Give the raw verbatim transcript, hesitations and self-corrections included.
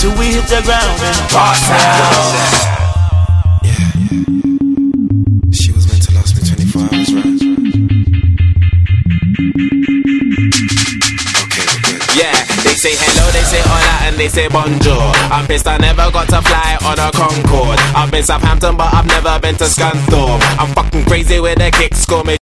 till we hit the ground and boss out. Yeah, she was meant to last me twenty-four hours, right? Okay, we're good. Yeah, they say hello, they say hola, and they say bonjour. I'm pissed I never got to fly on a Concorde. I've been Southampton, but I've never been to Scunthorpe. I'm fucking crazy with the kick score.